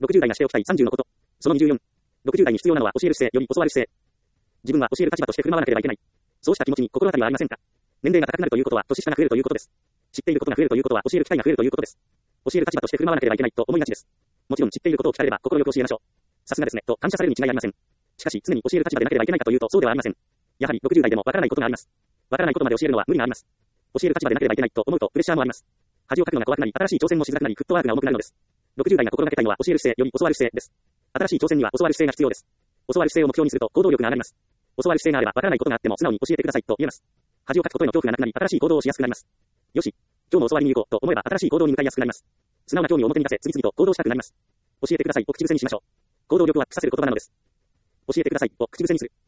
60代がしておきたい30のこと。その24。60代に必要なのは教える姿勢より教わる姿勢。自分は教える立場として振る舞わなければいけない。そうした気持ちに心当たりはありませんか？年齢が高くなるということは年下が増えるということです。知っていることが増えるということは教える機会が増えるということです。教える立場として振る舞わなければいけないと思いがちです。もちろん知っていることを聞かれれば心よく教えましょう。さすがですね、と感謝されるに違いありません。しかし常に教える立場でなければいけないかというとそうではありません。やはり60代でもわからないことがあります。わからないことまで教えるのは無理があります。教える立場でなければいけないと思うとプレッシャーもあります。恥をかくのが怖くなり、新しい挑戦もしづらくなり、フットワークが重くなるのです。60代が心がけたいのは教える姿勢より教わる姿勢です。新しい挑戦には教わる姿勢が必要です。教わる姿勢を目標にすると行動力が上がります。教わる姿勢があればわからないことがあっても素直に教えてくださいと言えます。恥をかくことへの恐怖がなくなり、新しい行動をしやすくなります。よし、今日も教わりに行こうと思えば新しい行動に向かいやすくなります。素直な興味を表に出せ、次々と行動したくなります。教えてくださいを口癖にしましょう。行動力は腐せる言葉なのです。教えてくださいを口癖にする。